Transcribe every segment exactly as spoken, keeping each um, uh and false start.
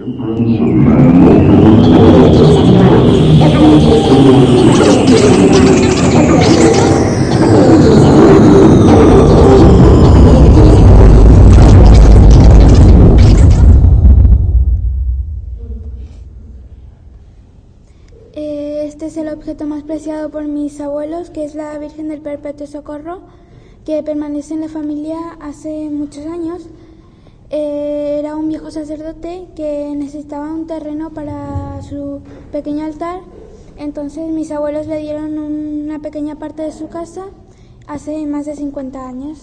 Este es el objeto más preciado por mis abuelos, que es la Virgen del Perpetuo Socorro, que permanece en la familia hace muchos años. Eh, era un viejo sacerdote que necesitaba un terreno para su pequeño altar, entonces mis abuelos le dieron una pequeña parte de su casa hace más de cincuenta años.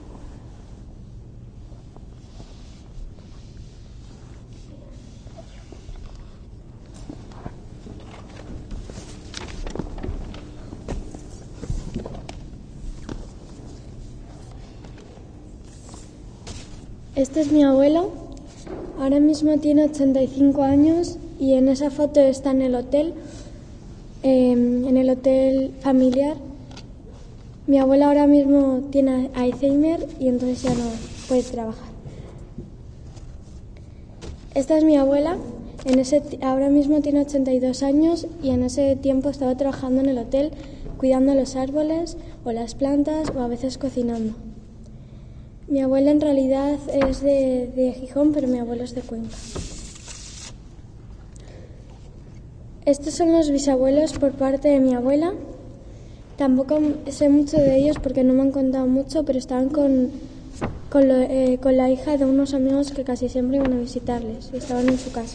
Este es mi abuelo, ahora mismo tiene ochenta y cinco años y en esa foto está en el hotel, eh, en el hotel familiar. Mi abuela ahora mismo tiene Alzheimer y entonces ya no puede trabajar. Esta es mi abuela, en ese, ahora mismo tiene ochenta y dos años y en ese tiempo estaba trabajando en el hotel cuidando los árboles o las plantas o a veces cocinando. Mi abuela en realidad es de, de Gijón, pero mi abuelo es de Cuenca. Estos son los bisabuelos por parte de mi abuela. Tampoco sé mucho de ellos porque no me han contado mucho, pero estaban con, con, lo, eh, con la hija de unos amigos que casi siempre iban a visitarles y estaban en su casa.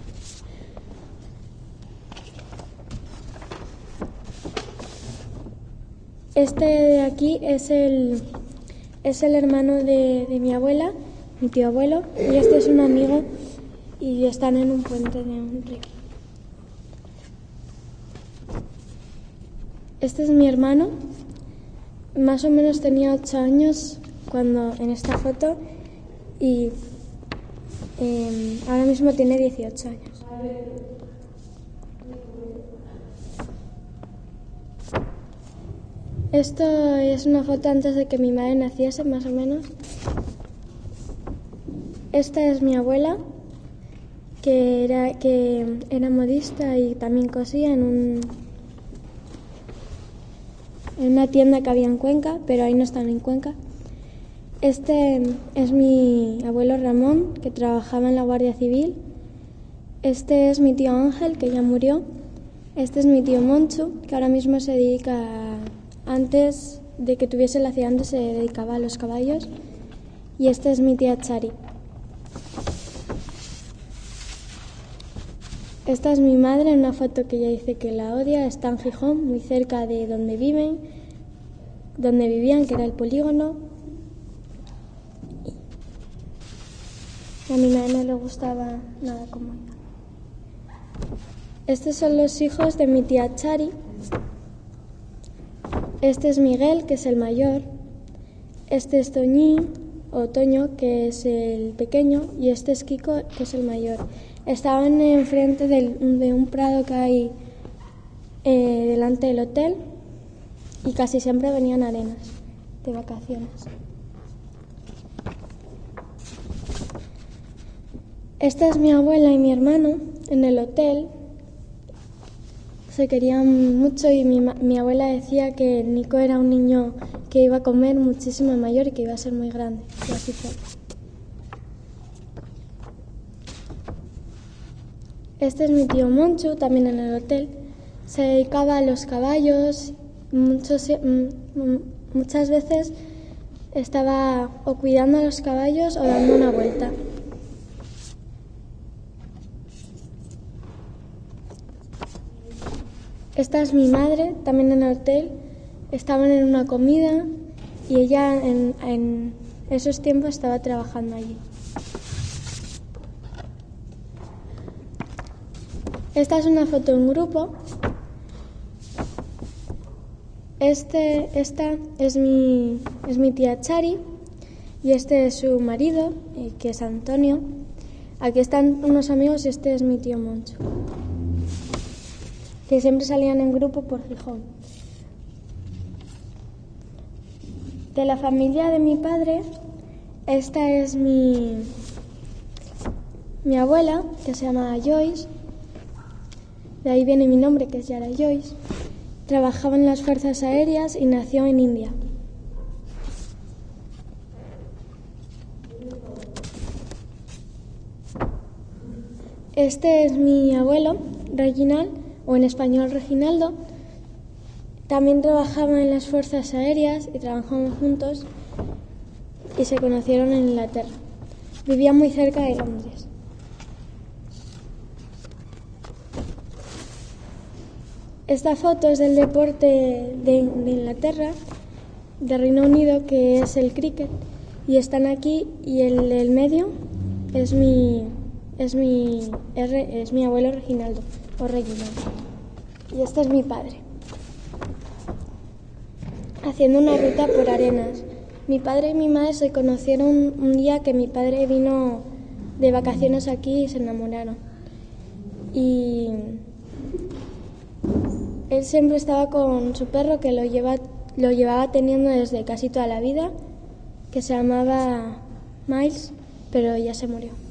Este de aquí es el... Es el hermano de, de mi abuela, mi tío abuelo, y este es un amigo y están en un puente de un río. Este es mi hermano, más o menos tenía ocho años cuando en esta foto y eh, ahora mismo tiene dieciocho años. Esto es una foto antes de que mi madre naciese, más o menos. Esta es mi abuela, que era, que era modista y también cosía en, un, en una tienda que había en Cuenca, pero ahí no están en Cuenca. Este es mi abuelo Ramón, que trabajaba en la Guardia Civil. Este es mi tío Ángel, que ya murió. Este es mi tío Monchu, que ahora mismo se dedica a... Antes de que tuviese el accidente se dedicaba a los caballos. Y esta es mi tía Chari. Esta es mi madre en una foto que ella dice que la odia. Está en Gijón, muy cerca de donde viven, donde vivían, que era el polígono. Y a mi madre no le gustaba nada como ella. Estos son los hijos de mi tía Chari. Este es Miguel, que es el mayor. Este es Toñín, o Toño, que es el pequeño. Y este es Kiko, que es el mayor. Estaban enfrente del, de un prado que hay eh, delante del hotel. Y casi siempre venían a Arenas, de vacaciones. Esta es mi abuela y mi hermano en el hotel. Se querían mucho y mi, mi abuela decía que Nico era un niño que iba a comer muchísimo mayor y que iba a ser muy grande. Y así fue. Este es mi tío Monchu, también en el hotel. Se dedicaba a los caballos. Muchos, muchas veces estaba o cuidando a los caballos o dando una vuelta. Esta es mi madre, también en el hotel. Estaban en una comida y ella en, en esos tiempos estaba trabajando allí. Esta es una foto en grupo. Este, esta es mi, es mi tía Chari y este es su marido, que es Antonio. Aquí están unos amigos y este es mi tío Moncho, que siempre salían en grupo por Gijón. De la familia de mi padre, esta es mi, Mi abuela, que se llama Joyce, de ahí viene mi nombre, que es Yara Joyce, trabajaba en las Fuerzas Aéreas y nació en India. Este es mi abuelo, Reginald, o en español Reginaldo. También trabajaba en las Fuerzas Aéreas y trabajamos juntos y se conocieron en Inglaterra. Vivía muy cerca de Londres. Esta foto es del deporte de, de Inglaterra, de Reino Unido, que es el cricket, y están aquí, y el del medio es mi es mi es, es mi abuelo Reginaldo o Reginaldo, y este es mi padre haciendo una ruta por arenas. Mi padre y mi madre se conocieron un día que mi padre vino de vacaciones aquí y se enamoraron, y él siempre estaba con su perro, que lo, lleva, lo llevaba teniendo desde casi toda la vida, que se llamaba Miles, pero ya se murió.